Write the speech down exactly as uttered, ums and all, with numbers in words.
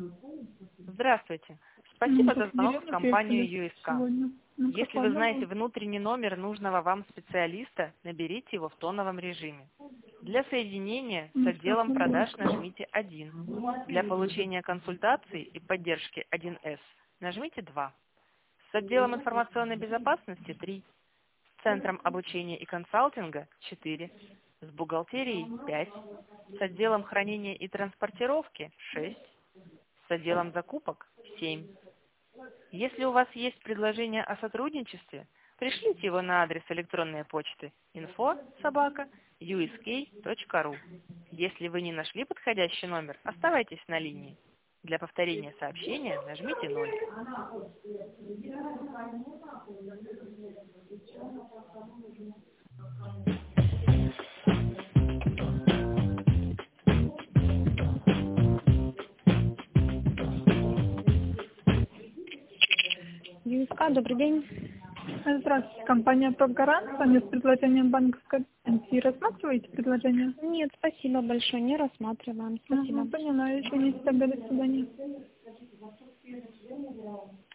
Здравствуйте. Ну, Спасибо за так звонок в неделю компанию приехали ю эс кей. сегодня. Ну, Если какой вы номер? знаете внутренний номер нужного вам специалиста, наберите его в тоновом режиме. Для соединения с Ну, сейчас отделом наберу. продаж нажмите один. Для получения консультации и поддержки один эс нажмите два. С отделом информационной безопасности три. С центром обучения и консалтинга четыре. С бухгалтерией пять. С отделом хранения и транспортировки шесть. С отделом закупок семь. Если у вас есть предложение о сотрудничестве, пришлите его на адрес электронной почты инфо собака ю эс кей точка ру. Если вы не нашли подходящий номер, оставайтесь на линии. Для повторения сообщения нажмите ноль. ю эс кей, добрый день. Здравствуйте, компания «Топ-Гарант». С вами с предложением банковской гарантии. Рассматриваете предложение? Нет, спасибо большое, не рассматриваем. Спасибо. Угу, поняла, извините, тогда до свидания.